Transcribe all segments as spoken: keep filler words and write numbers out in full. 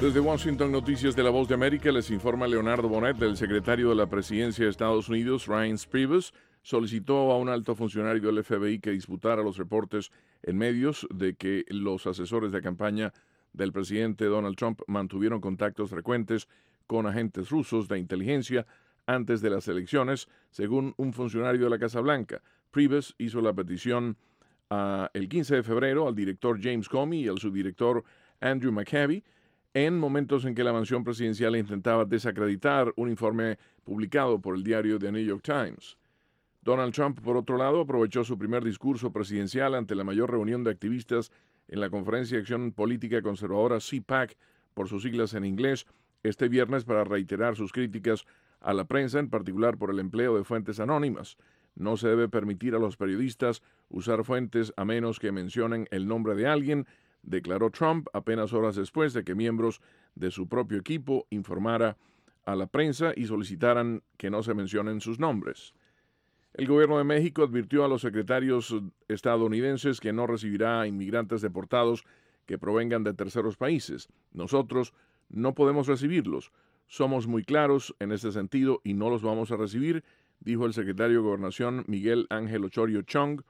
Desde Washington, Noticias de la Voz de América, les informa Leonardo Bonet. El secretario de la Presidencia de Estados Unidos, Reince Priebus, solicitó a un alto funcionario del F B I que disputara los reportes en medios de que los asesores de campaña del presidente Donald Trump mantuvieron contactos frecuentes con agentes rusos de inteligencia antes de las elecciones, según un funcionario de la Casa Blanca. Priebus hizo la petición uh, el quince de febrero al director James Comey y al subdirector Andrew McCabe, en momentos en que la mansión presidencial intentaba desacreditar un informe publicado por el diario The New York Times. Donald Trump, por otro lado, aprovechó su primer discurso presidencial ante la mayor reunión de activistas en la Conferencia de Acción Política Conservadora C PAC, por sus siglas en inglés, este viernes para reiterar sus críticas a la prensa, en particular por el empleo de fuentes anónimas. No se debe permitir a los periodistas usar fuentes a menos que mencionen el nombre de alguien, declaró Trump apenas horas después de que miembros de su propio equipo informara a la prensa y solicitaran que no se mencionen sus nombres. El gobierno de México advirtió a los secretarios estadounidenses que no recibirá inmigrantes deportados que provengan de terceros países. Nosotros no podemos recibirlos. Somos muy claros en ese sentido y no los vamos a recibir, dijo el secretario de Gobernación Miguel Ángel Osorio Chong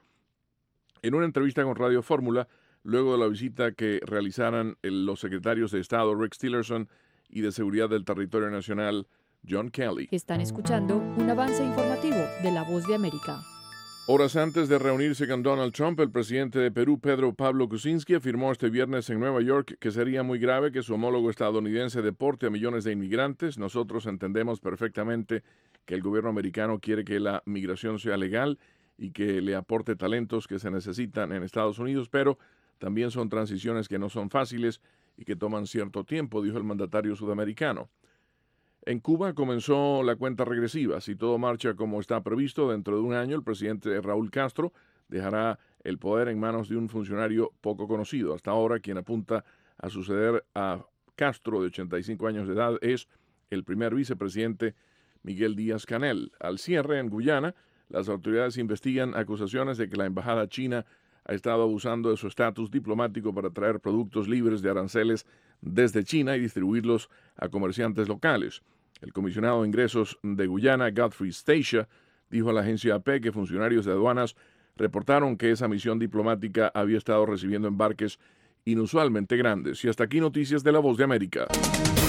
en una entrevista con Radio Fórmula, luego de la visita que realizaran los secretarios de Estado Rex Tillerson y de Seguridad del Territorio Nacional John Kelly. Están escuchando un avance informativo de La Voz de América. Horas antes de reunirse con Donald Trump, el presidente de Perú, Pedro Pablo Kuczynski, afirmó este viernes en Nueva York que sería muy grave que su homólogo estadounidense deporte a millones de inmigrantes. Nosotros entendemos perfectamente que el gobierno americano quiere que la migración sea legal y que le aporte talentos que se necesitan en Estados Unidos, pero también son transiciones que no son fáciles y que toman cierto tiempo, dijo el mandatario sudamericano. En Cuba comenzó la cuenta regresiva. Si todo marcha como está previsto, dentro de un año el presidente Raúl Castro dejará el poder en manos de un funcionario poco conocido. Hasta ahora, quien apunta a suceder a Castro, de ochenta y cinco años de edad, es el primer vicepresidente Miguel Díaz-Canel. Al cierre, en Guyana, las autoridades investigan acusaciones de que la embajada china ha estado abusando de su estatus diplomático para traer productos libres de aranceles desde China y distribuirlos a comerciantes locales. El comisionado de ingresos de Guyana, Godfrey Stacia, dijo a la agencia A P que funcionarios de aduanas reportaron que esa misión diplomática había estado recibiendo embarques inusualmente grandes. Y hasta aquí Noticias de la Voz de América.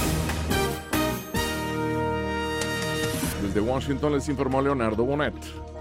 Desde Washington les informó Leonardo Bonet.